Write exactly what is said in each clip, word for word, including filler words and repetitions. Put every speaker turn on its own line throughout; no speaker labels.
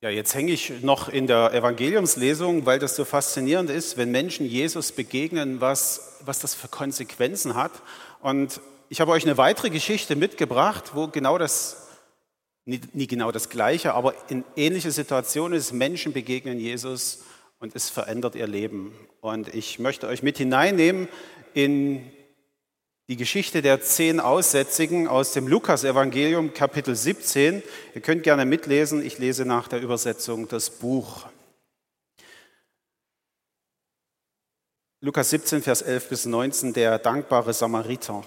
Ja, jetzt hänge ich noch in der Evangeliumslesung, weil das so faszinierend ist, wenn Menschen Jesus begegnen, was, was das für Konsequenzen hat. Und ich habe euch eine weitere Geschichte mitgebracht, wo genau das, nie, nie genau das Gleiche, aber in ähnliche Situationen ist, Menschen begegnen Jesus und es verändert ihr Leben. Und ich möchte euch mit hineinnehmen in die Geschichte der zehn Aussätzigen aus dem Lukas-Evangelium, Kapitel siebzehn. Ihr könnt gerne mitlesen, ich lese nach der Übersetzung das Buch. Lukas siebzehn, Vers elf bis neunzehn, der dankbare Samariter.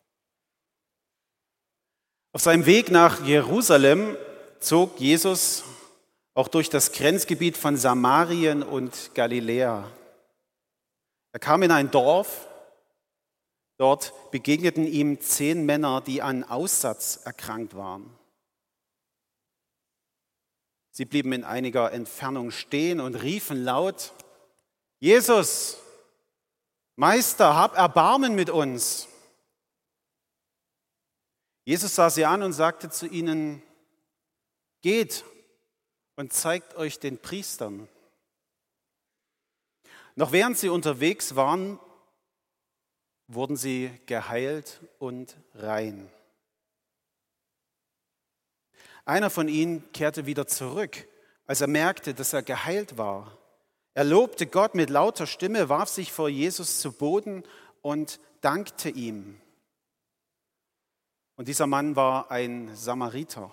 Auf seinem Weg nach Jerusalem zog Jesus auch durch das Grenzgebiet von Samarien und Galiläa. Er kam in ein Dorf. Dort begegneten ihm zehn Männer, die an Aussatz erkrankt waren. Sie blieben in einiger Entfernung stehen und riefen laut: Jesus, Meister, hab Erbarmen mit uns. Jesus sah sie an und sagte zu ihnen: Geht und zeigt euch den Priestern. Noch während sie unterwegs waren, wurden sie geheilt und rein. Einer von ihnen kehrte wieder zurück, als er merkte, dass er geheilt war. Er lobte Gott mit lauter Stimme, warf sich vor Jesus zu Boden und dankte ihm. Und dieser Mann war ein Samariter.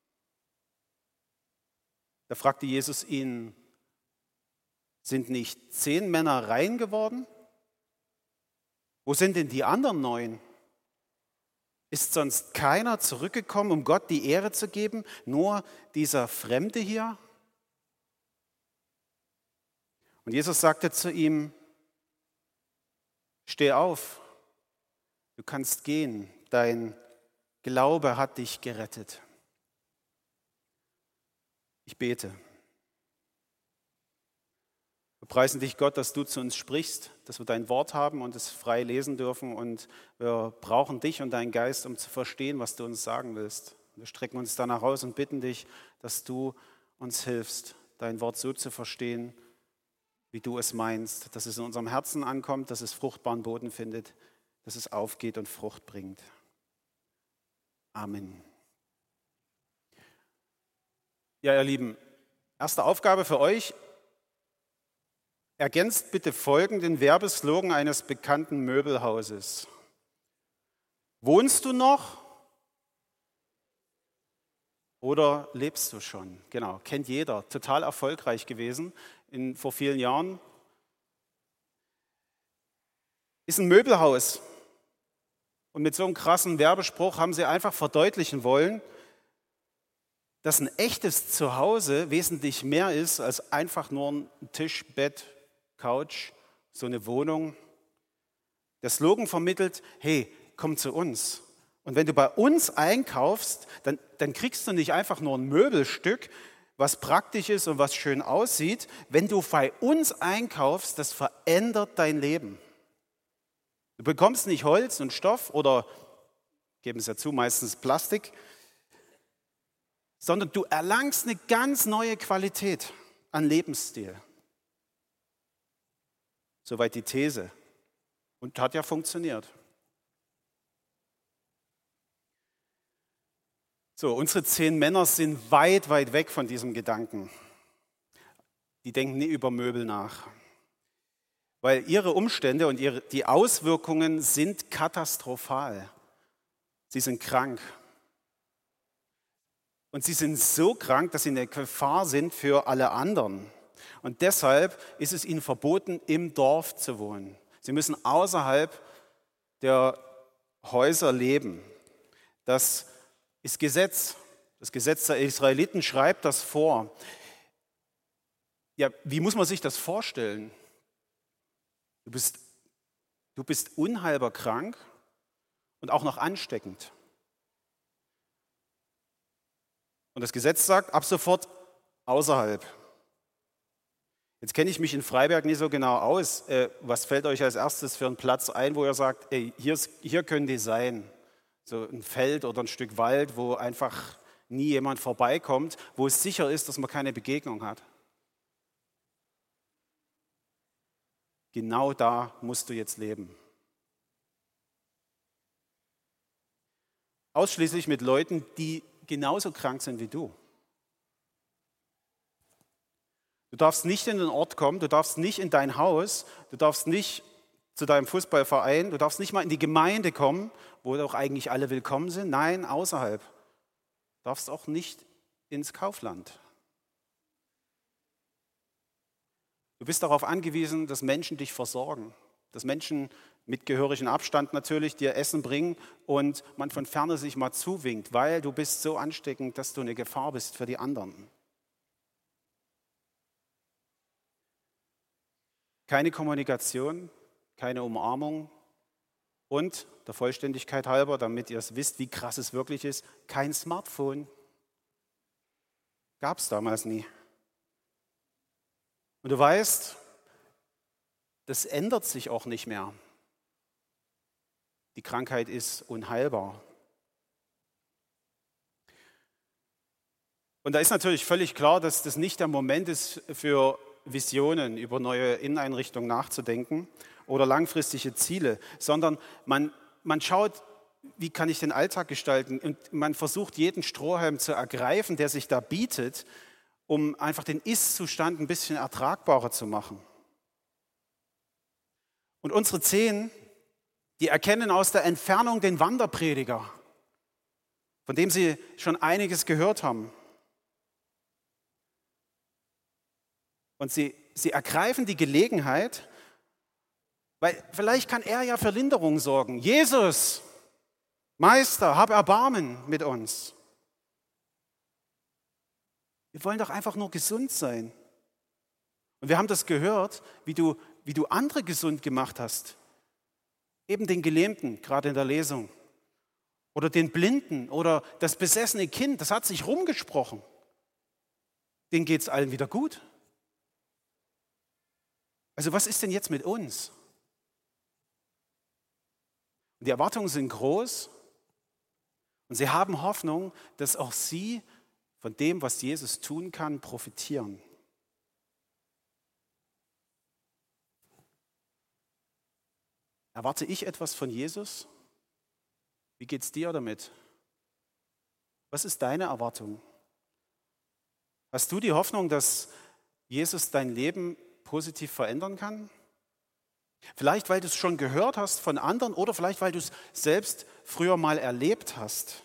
Da fragte Jesus ihn: Sind nicht zehn Männer rein geworden? Wo sind denn die anderen neun? Ist sonst keiner zurückgekommen, um Gott die Ehre zu geben? Nur dieser Fremde hier? Und Jesus sagte zu ihm: Steh auf, du kannst gehen, dein Glaube hat dich gerettet. Ich bete. Wir preisen dich, Gott, dass du zu uns sprichst, dass wir dein Wort haben und es frei lesen dürfen. Und wir brauchen dich und deinen Geist, um zu verstehen, was du uns sagen willst. Wir strecken uns danach aus und bitten dich, dass du uns hilfst, dein Wort so zu verstehen, wie du es meinst, dass es in unserem Herzen ankommt, dass es fruchtbaren Boden findet, dass es aufgeht und Frucht bringt. Amen. Ja, ihr Lieben, erste Aufgabe für euch: Ergänzt bitte folgenden Werbeslogan eines bekannten Möbelhauses. Wohnst du noch oder lebst du schon? Genau, kennt jeder, total erfolgreich gewesen in, vor vielen Jahren. Ist ein Möbelhaus. Und mit so einem krassen Werbespruch haben sie einfach verdeutlichen wollen, dass ein echtes Zuhause wesentlich mehr ist als einfach nur ein Tisch, Bett, Couch, so eine Wohnung. Der Slogan vermittelt: Hey, komm zu uns. Und wenn du bei uns einkaufst, dann, dann kriegst du nicht einfach nur ein Möbelstück, was praktisch ist und was schön aussieht. Wenn du bei uns einkaufst, das verändert dein Leben. Du bekommst nicht Holz und Stoff oder, geben es ja zu, meistens Plastik, sondern du erlangst eine ganz neue Qualität an Lebensstil. Soweit die These. Und hat ja funktioniert. So, unsere zehn Männer sind weit, weit weg von diesem Gedanken. Die denken nie über Möbel nach. Weil ihre Umstände und ihre, die Auswirkungen sind katastrophal. Sie sind krank. Und sie sind so krank, dass sie eine Gefahr sind für alle anderen. Und deshalb ist es ihnen verboten, im Dorf zu wohnen. Sie müssen außerhalb der Häuser leben. Das ist Gesetz. Das Gesetz der Israeliten schreibt das vor. Ja, wie muss man sich das vorstellen? Du bist, du bist unheilbar krank und auch noch ansteckend. Und das Gesetz sagt, ab sofort außerhalb. Jetzt kenne ich mich in Freiberg nicht so genau aus. Was fällt euch als erstes für einen Platz ein, wo ihr sagt, ey, hier, hier können die sein? So ein Feld oder ein Stück Wald, wo einfach nie jemand vorbeikommt, wo es sicher ist, dass man keine Begegnung hat. Genau da musst du jetzt leben. Ausschließlich mit Leuten, die genauso krank sind wie du. Du darfst nicht in den Ort kommen, du darfst nicht in dein Haus, du darfst nicht zu deinem Fußballverein, du darfst nicht mal in die Gemeinde kommen, wo doch eigentlich alle willkommen sind. Nein, außerhalb. Du darfst auch nicht ins Kaufland. Du bist darauf angewiesen, dass Menschen dich versorgen, dass Menschen mit gehörigem Abstand natürlich dir Essen bringen und man von ferne sich mal zuwinkt, weil du bist so ansteckend, dass du eine Gefahr bist für die anderen. Keine Kommunikation, keine Umarmung und, der Vollständigkeit halber, damit ihr es wisst, wie krass es wirklich ist, kein Smartphone. Gab es damals nie. Und du weißt, das ändert sich auch nicht mehr. Die Krankheit ist unheilbar. Und da ist natürlich völlig klar, dass das nicht der Moment ist, für Visionen über neue Inneneinrichtungen nachzudenken oder langfristige Ziele, sondern man, man schaut, wie kann ich den Alltag gestalten, und man versucht, jeden Strohhalm zu ergreifen, der sich da bietet, um einfach den Ist-Zustand ein bisschen ertragbarer zu machen. Und unsere Zehn, die erkennen aus der Entfernung den Wanderprediger, von dem sie schon einiges gehört haben. Und sie, sie ergreifen die Gelegenheit, weil vielleicht kann er ja für Linderung sorgen. Jesus, Meister, hab Erbarmen mit uns. Wir wollen doch einfach nur gesund sein. Und wir haben das gehört, wie du, wie du andere gesund gemacht hast. Eben den Gelähmten, gerade in der Lesung. Oder den Blinden oder das besessene Kind, das hat sich rumgesprochen. Denen geht es allen wieder gut. Also was ist denn jetzt mit uns? Und die Erwartungen sind groß und sie haben Hoffnung, dass auch sie von dem, was Jesus tun kann, profitieren. Erwarte ich etwas von Jesus? Wie geht es dir damit? Was ist deine Erwartung? Hast du die Hoffnung, dass Jesus dein Leben positiv verändern kann? Vielleicht, weil du es schon gehört hast von anderen oder vielleicht, weil du es selbst früher mal erlebt hast.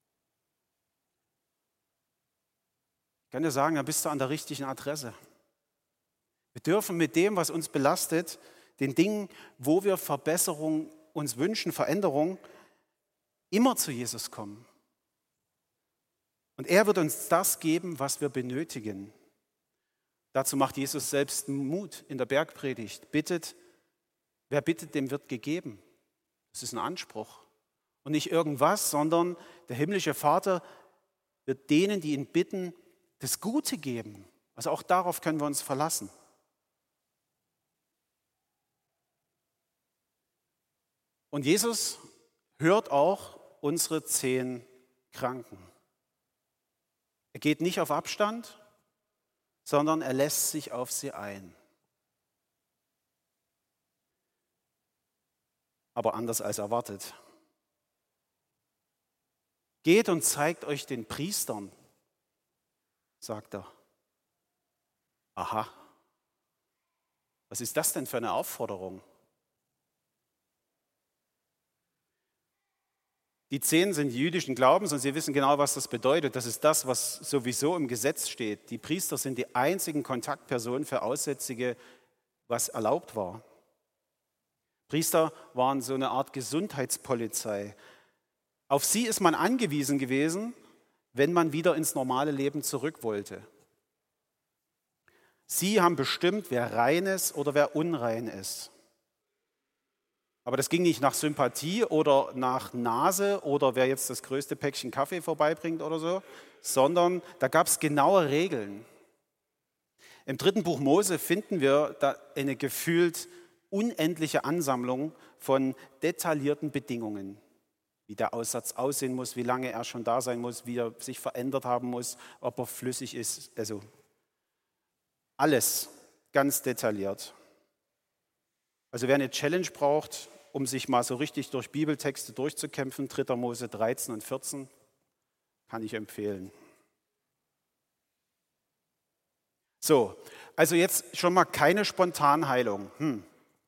Ich kann dir sagen, da bist du an der richtigen Adresse. Wir dürfen mit dem, was uns belastet, den Dingen, wo wir Verbesserung uns wünschen, Veränderung, immer zu Jesus kommen. Und er wird uns das geben, was wir benötigen. Dazu macht Jesus selbst Mut in der Bergpredigt. Bittet, wer bittet, dem wird gegeben. Das ist ein Anspruch. Und nicht irgendwas, sondern der himmlische Vater wird denen, die ihn bitten, das Gute geben. Also auch darauf können wir uns verlassen. Und Jesus hört auch unsere zehn Kranken. Er geht nicht auf Abstand, sondern er lässt sich auf sie ein. Aber anders als erwartet. Geht und zeigt euch den Priestern, sagt er. Aha, was ist das denn für eine Aufforderung? Die Zehn sind jüdischen Glaubens und sie wissen genau, was das bedeutet. Das ist das, was sowieso im Gesetz steht. Die Priester sind die einzigen Kontaktpersonen für Aussätzige, was erlaubt war. Priester waren so eine Art Gesundheitspolizei. Auf sie ist man angewiesen gewesen, wenn man wieder ins normale Leben zurück wollte. Sie haben bestimmt, wer rein ist oder wer unrein ist. Aber das ging nicht nach Sympathie oder nach Nase oder wer jetzt das größte Päckchen Kaffee vorbeibringt oder so, sondern da gab es genaue Regeln. Im dritten Buch Mose finden wir da eine gefühlt unendliche Ansammlung von detaillierten Bedingungen. wie der Aussatz aussehen muss, wie lange er schon da sein muss, wie er sich verändert haben muss, ob er flüssig ist. Also alles ganz detailliert. Also wer eine Challenge braucht, um sich mal so richtig durch Bibeltexte durchzukämpfen, dritter Mose dreizehn und vierzehn, kann ich empfehlen. So, also jetzt schon mal keine Spontanheilung. Hm.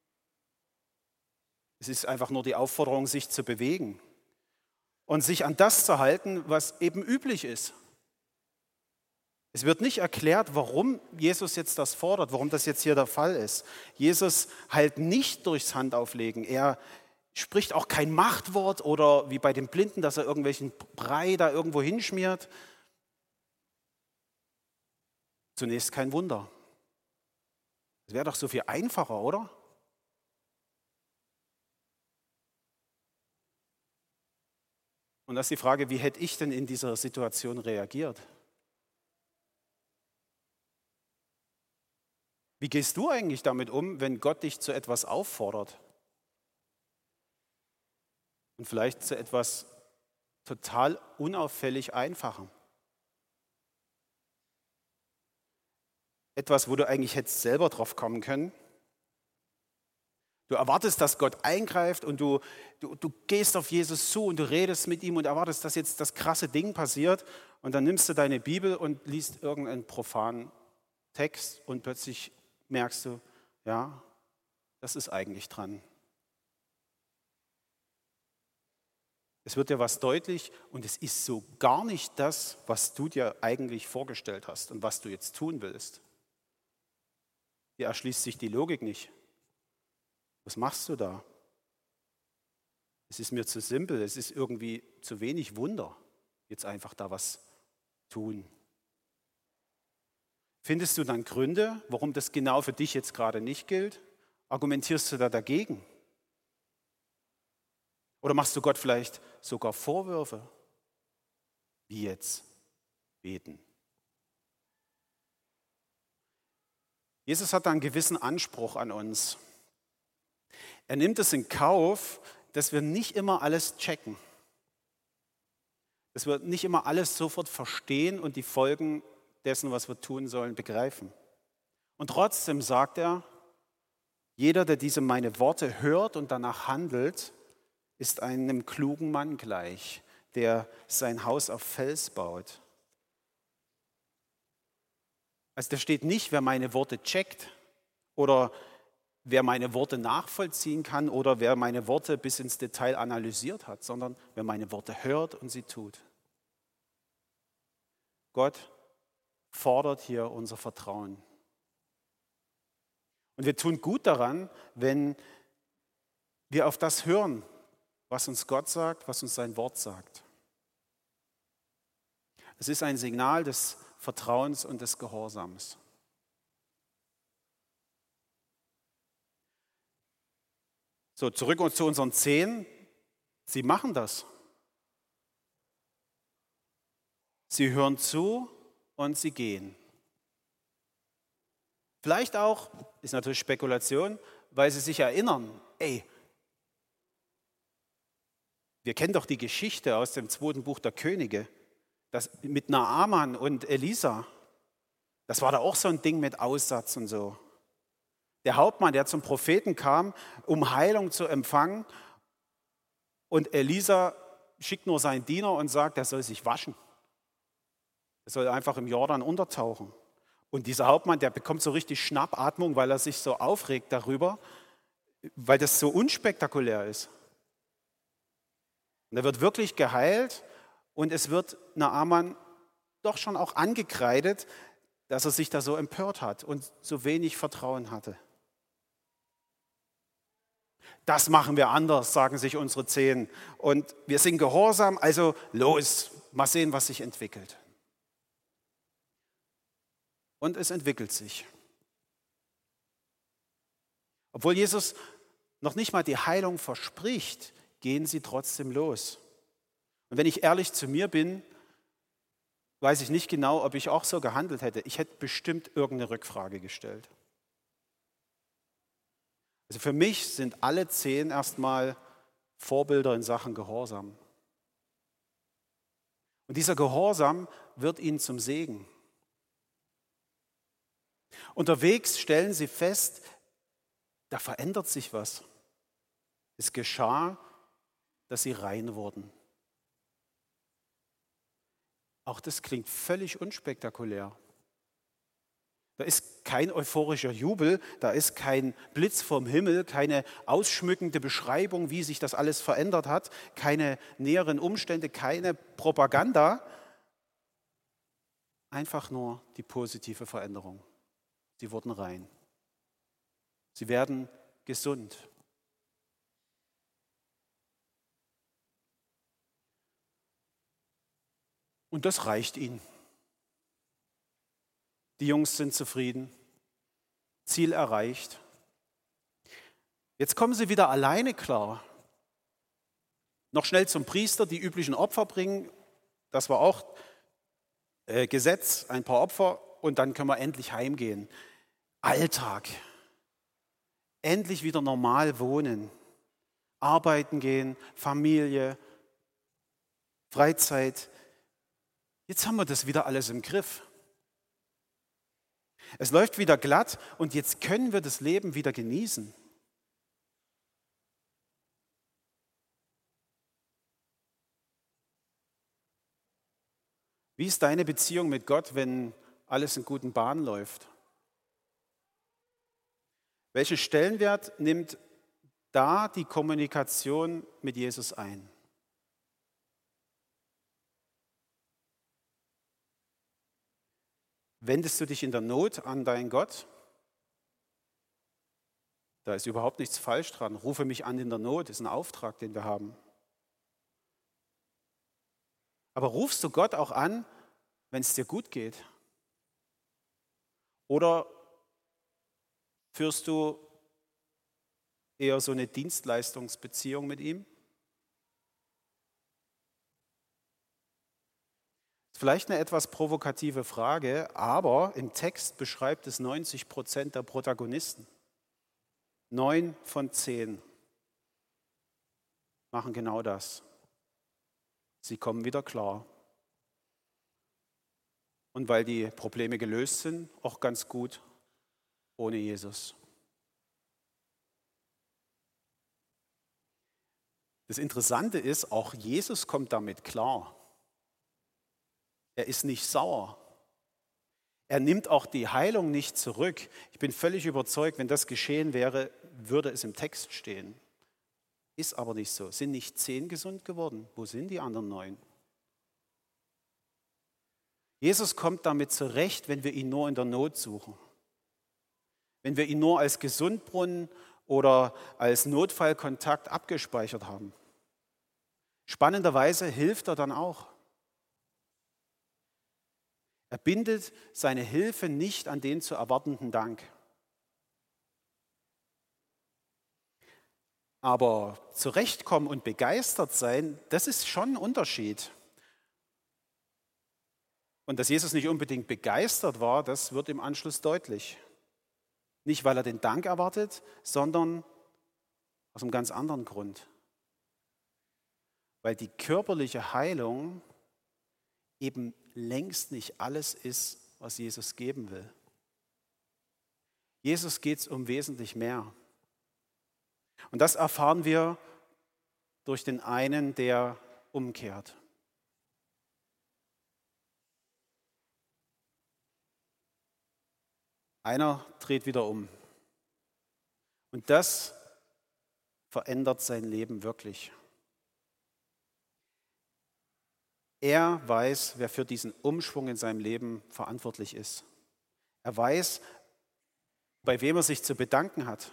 Es ist einfach nur die Aufforderung, sich zu bewegen und sich an das zu halten, was eben üblich ist. Es wird nicht erklärt, warum Jesus jetzt das fordert, warum das jetzt hier der Fall ist. Jesus heilt nicht durchs Handauflegen. Er spricht auch kein Machtwort oder wie bei den Blinden, dass er irgendwelchen Brei da irgendwo hinschmiert. Zunächst kein Wunder. Das wäre doch so viel einfacher, oder? Und das ist die Frage, wie hätte ich denn in dieser Situation reagiert? Wie gehst du eigentlich damit um, wenn Gott dich zu etwas auffordert? Und vielleicht zu etwas total unauffällig Einfachem. Etwas, wo du eigentlich hättest selber drauf kommen können. Du erwartest, dass Gott eingreift und du, du, du gehst auf Jesus zu und du redest mit ihm und erwartest, dass jetzt das krasse Ding passiert. Und dann nimmst du deine Bibel und liest irgendeinen profanen Text und plötzlich merkst du, ja, das ist eigentlich dran. Es wird dir was deutlich und es ist so gar nicht das, was du dir eigentlich vorgestellt hast und was du jetzt tun willst. Dir erschließt sich die Logik nicht. Was machst du da? Es ist mir zu simpel, es ist irgendwie zu wenig Wunder. Jetzt einfach da was tun. Findest du dann Gründe, warum das genau für dich jetzt gerade nicht gilt? Argumentierst du da dagegen? Oder machst du Gott vielleicht sogar Vorwürfe? Wie jetzt? Beten. Jesus hat da einen gewissen Anspruch an uns. Er nimmt es in Kauf, dass wir nicht immer alles checken. Dass wir nicht immer alles sofort verstehen und die Folgen dessen, was wir tun sollen, begreifen. Und trotzdem sagt er, jeder, der diese meine Worte hört und danach handelt, ist einem klugen Mann gleich, der sein Haus auf Fels baut. Also da steht nicht, wer meine Worte checkt oder wer meine Worte nachvollziehen kann oder wer meine Worte bis ins Detail analysiert hat, sondern wer meine Worte hört und sie tut. Gott fordert hier unser Vertrauen. Und wir tun gut daran, wenn wir auf das hören, was uns Gott sagt, was uns sein Wort sagt. Es ist ein Signal des Vertrauens und des Gehorsams. So, zurück zu unseren Zehen. Sie machen das. Sie hören zu und sie gehen. Vielleicht auch, ist natürlich Spekulation, weil sie sich erinnern, ey, wir kennen doch die Geschichte aus dem zweiten Buch der Könige, das mit Naaman und Elisa, das war da auch so ein Ding mit Aussatz und so. Der Hauptmann, der zum Propheten kam, um Heilung zu empfangen, und Elisa schickt nur seinen Diener und sagt, er soll sich waschen. Er soll einfach im Jordan untertauchen. Und dieser Hauptmann, der bekommt so richtig Schnappatmung, weil er sich so aufregt darüber, weil das so unspektakulär ist. Und er wird wirklich geheilt und es wird Naaman doch schon auch angekreidet, dass er sich da so empört hat und so wenig Vertrauen hatte. Das machen wir anders, sagen sich unsere Zehn. Und wir sind gehorsam, also los, mal sehen, was sich entwickelt. Und es entwickelt sich. Obwohl Jesus noch nicht mal die Heilung verspricht, gehen sie trotzdem los. Und wenn ich ehrlich zu mir bin, weiß ich nicht genau, ob ich auch so gehandelt hätte. Ich hätte bestimmt irgendeine Rückfrage gestellt. Also für mich sind alle zehn erstmal Vorbilder in Sachen Gehorsam. Und dieser Gehorsam wird ihnen zum Segen. Unterwegs stellen sie fest, da verändert sich was. Es geschah, dass sie rein wurden. Auch das klingt völlig unspektakulär. Da ist kein euphorischer Jubel, da ist kein Blitz vom Himmel, keine ausschmückende Beschreibung, wie sich das alles verändert hat, keine näheren Umstände, keine Propaganda. Einfach nur die positive Veränderung. Sie wurden rein. Sie werden gesund. Und das reicht ihnen. Die Jungs sind zufrieden. Ziel erreicht. Jetzt kommen sie wieder alleine klar. Noch schnell zum Priester, die üblichen Opfer bringen. Das war auch äh, Gesetz, ein paar Opfer und dann können wir endlich heimgehen. Alltag. Endlich wieder normal wohnen. Arbeiten gehen, Familie, Freizeit. Jetzt haben wir das wieder alles im Griff. Es läuft wieder glatt und jetzt können wir das Leben wieder genießen. Wie ist deine Beziehung mit Gott, wenn alles in guten Bahnen läuft? Welchen Stellenwert nimmt da die Kommunikation mit Jesus ein? Wendest du dich in der Not an deinen Gott? Da ist überhaupt nichts falsch dran. Rufe mich an in der Not, ist ein Auftrag, den wir haben. Aber rufst du Gott auch an, wenn es dir gut geht? Oder führst du eher so eine Dienstleistungsbeziehung mit ihm? Vielleicht eine etwas provokative Frage, aber im Text beschreibt es neunzig Prozent der Protagonisten. Neun von zehn machen genau das. Sie kommen wieder klar. Und weil die Probleme gelöst sind, auch ganz gut ohne Jesus. Das Interessante ist, auch Jesus kommt damit klar. Er ist nicht sauer. Er nimmt auch die Heilung nicht zurück. Ich bin völlig überzeugt, wenn das geschehen wäre, würde es im Text stehen. Ist aber nicht so. Sind nicht zehn gesund geworden? Wo sind die anderen neun? Jesus kommt damit zurecht, wenn wir ihn nur in der Not suchen. Wenn wir ihn nur als Gesundbrunnen oder als Notfallkontakt abgespeichert haben. Spannenderweise hilft er dann auch. Er bindet seine Hilfe nicht an den zu erwartenden Dank. Aber zurechtkommen und begeistert sein, das ist schon ein Unterschied. Und dass Jesus nicht unbedingt begeistert war, das wird im Anschluss deutlich. Nicht, weil er den Dank erwartet, sondern aus einem ganz anderen Grund. Weil die körperliche Heilung eben längst nicht alles ist, was Jesus geben will. Jesus geht es um wesentlich mehr. Und das erfahren wir durch den einen, der umkehrt. Einer dreht wieder um. Und das verändert sein Leben wirklich. Er weiß, wer für diesen Umschwung in seinem Leben verantwortlich ist. Er weiß, bei wem er sich zu bedanken hat.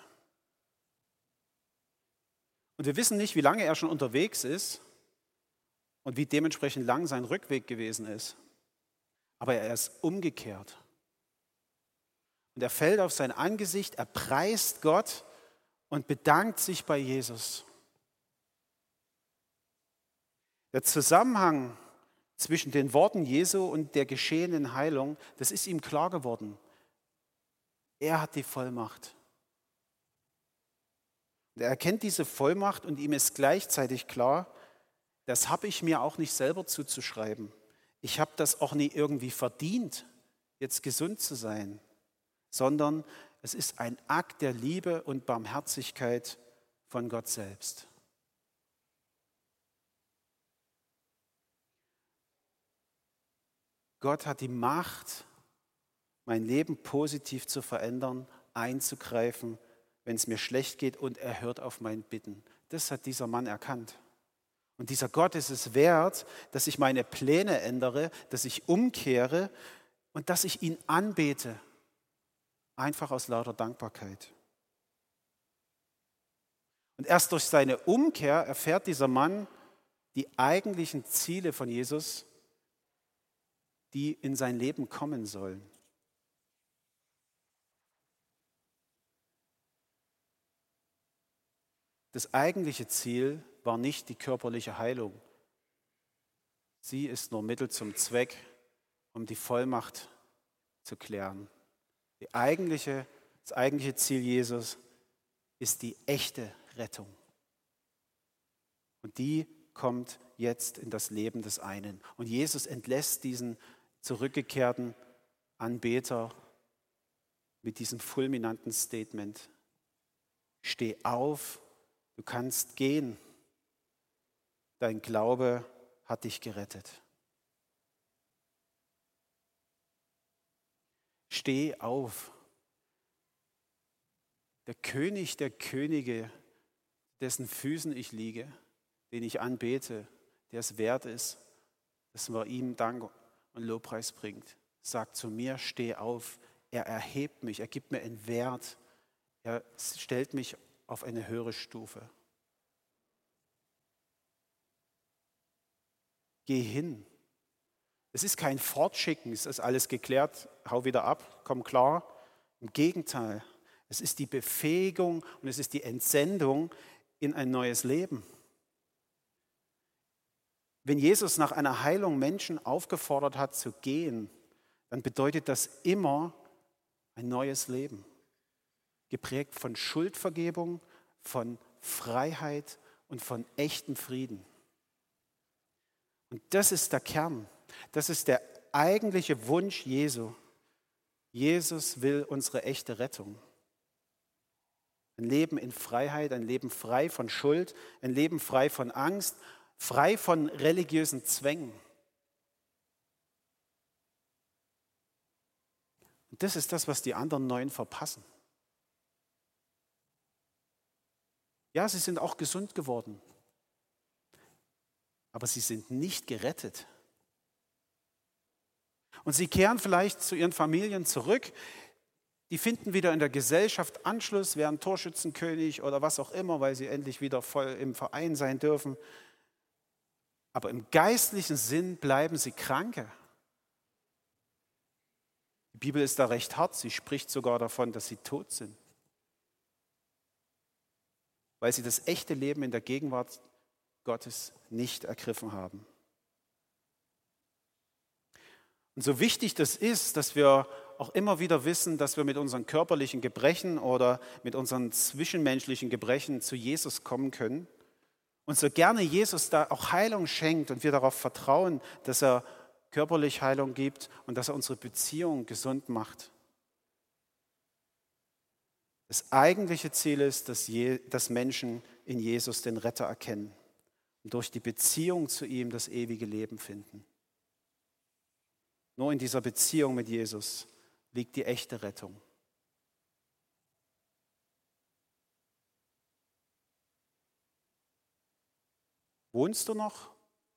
Und wir wissen nicht, wie lange er schon unterwegs ist und wie dementsprechend lang sein Rückweg gewesen ist. Aber er ist umgekehrt. Und er fällt auf sein Angesicht, er preist Gott und bedankt sich bei Jesus. Der Zusammenhang zwischen den Worten Jesu und der geschehenen Heilung, das ist ihm klar geworden. Er hat die Vollmacht. Und er erkennt diese Vollmacht und ihm ist gleichzeitig klar, das habe ich mir auch nicht selber zuzuschreiben. ich habe das auch nie irgendwie verdient, jetzt gesund zu sein, sondern es ist ein Akt der Liebe und Barmherzigkeit von Gott selbst. Gott hat die Macht, mein Leben positiv zu verändern, einzugreifen, wenn es mir schlecht geht, und er hört auf mein Bitten. Das hat dieser Mann erkannt. Und dieser Gott ist es wert, dass ich meine Pläne ändere, dass ich umkehre und dass ich ihn anbete, einfach aus lauter Dankbarkeit. Und erst durch seine Umkehr erfährt dieser Mann die eigentlichen Ziele von Jesus, die in sein Leben kommen sollen. Das eigentliche Ziel war nicht die körperliche Heilung. Sie ist nur Mittel zum Zweck, um die Vollmacht zu klären. Die eigentliche, das eigentliche Ziel Jesus ist die echte Rettung. Und die kommt jetzt in das Leben des einen. Und Jesus entlässt diesen zurückgekehrten Anbeter mit diesem fulminanten Statement: Steh auf, du kannst gehen. Dein Glaube hat dich gerettet. Steh auf. Der König der Könige, dessen Füßen ich liege, den ich anbete, der es wert ist, dass man ihm Dank und Lobpreis bringt, sagt zu mir: Steh auf. Er erhebt mich, er gibt mir einen Wert, er stellt mich auf eine höhere Stufe. Geh hin. Es ist kein Fortschicken, es ist alles geklärt, hau wieder ab, komm klar. Im Gegenteil, es ist die Befähigung und es ist die Entsendung in ein neues Leben. Wenn Jesus nach einer Heilung Menschen aufgefordert hat zu gehen, dann bedeutet das immer ein neues Leben. Geprägt von Schuldvergebung, von Freiheit und von echtem Frieden. Und das ist der Kern. Das ist der eigentliche Wunsch Jesu. Jesus will unsere echte Rettung. Ein Leben in Freiheit, ein Leben frei von Schuld, ein Leben frei von Angst, frei von religiösen Zwängen. Und das ist das, was die anderen Neuen verpassen. Ja, sie sind auch gesund geworden, aber sie sind nicht gerettet. Und sie kehren vielleicht zu ihren Familien zurück, die finden wieder in der Gesellschaft Anschluss, werden Torschützenkönig oder was auch immer, weil sie endlich wieder voll im Verein sein dürfen. Aber im geistlichen Sinn bleiben sie Kranke. Die Bibel ist da recht hart, sie spricht sogar davon, dass sie tot sind, weil sie das echte Leben in der Gegenwart Gottes nicht ergriffen haben. Und so wichtig das ist, dass wir auch immer wieder wissen, dass wir mit unseren körperlichen Gebrechen oder mit unseren zwischenmenschlichen Gebrechen zu Jesus kommen können und so gerne Jesus da auch Heilung schenkt und wir darauf vertrauen, dass er körperlich Heilung gibt und dass er unsere Beziehung gesund macht. Das eigentliche Ziel ist, dass, Je- dass Menschen in Jesus den Retter erkennen und durch die Beziehung zu ihm das ewige Leben finden. Nur in dieser Beziehung mit Jesus liegt die echte Rettung. Wohnst du noch?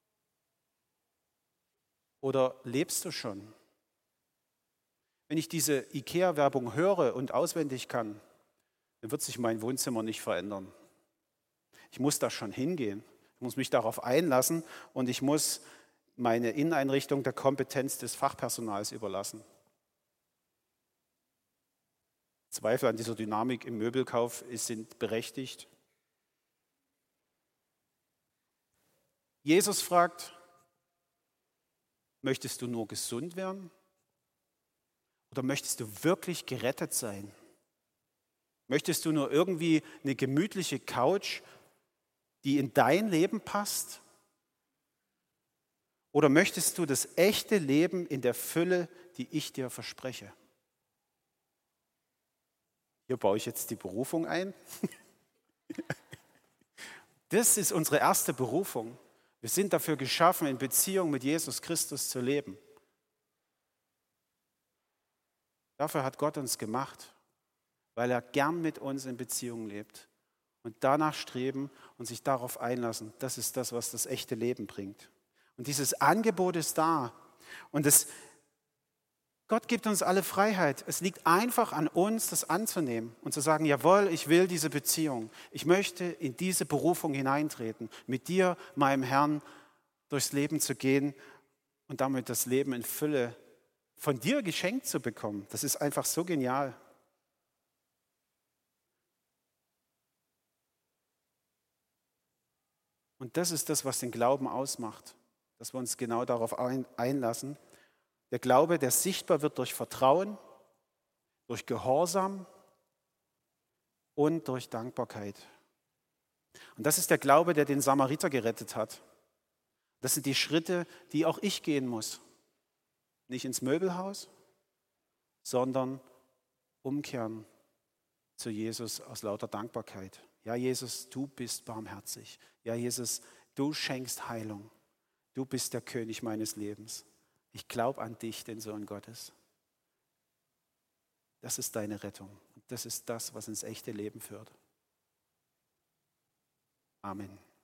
Oder lebst du schon? Wenn ich diese IKEA-Werbung höre und auswendig kann, dann wird sich mein Wohnzimmer nicht verändern. Ich muss da schon hingehen. Ich muss mich darauf einlassen und ich muss meine Inneneinrichtung der Kompetenz des Fachpersonals überlassen. Zweifel an dieser Dynamik im Möbelkauf sind berechtigt. Jesus fragt: Möchtest du nur gesund werden? Oder möchtest du wirklich gerettet sein? Möchtest du nur irgendwie eine gemütliche Couch, die in dein Leben passt? Oder möchtest du das echte Leben in der Fülle, die ich dir verspreche? Hier baue ich jetzt die Berufung ein. Das ist unsere erste Berufung. Wir sind dafür geschaffen, in Beziehung mit Jesus Christus zu leben. Dafür hat Gott uns gemacht, weil er gern mit uns in Beziehung lebt. Und danach streben und sich darauf einlassen, das ist das, was das echte Leben bringt. Und dieses Angebot ist da. Und es, Gott gibt uns alle Freiheit. Es liegt einfach an uns, das anzunehmen und zu sagen, jawohl, ich will diese Beziehung. Ich möchte in diese Berufung hineintreten, mit dir, meinem Herrn, durchs Leben zu gehen und damit das Leben in Fülle von dir geschenkt zu bekommen. Das ist einfach so genial. Und das ist das, was den Glauben ausmacht, dass wir uns genau darauf einlassen. Der Glaube, der sichtbar wird durch Vertrauen, durch Gehorsam und durch Dankbarkeit. Und das ist der Glaube, der den Samariter gerettet hat. Das sind die Schritte, die auch ich gehen muss. Nicht ins Möbelhaus, sondern umkehren zu Jesus aus lauter Dankbarkeit. Ja, Jesus, du bist barmherzig. Ja, Jesus, du schenkst Heilung. Du bist der König meines Lebens. Ich glaube an dich, den Sohn Gottes. Das ist deine Rettung. Und das ist das, was ins echte Leben führt. Amen.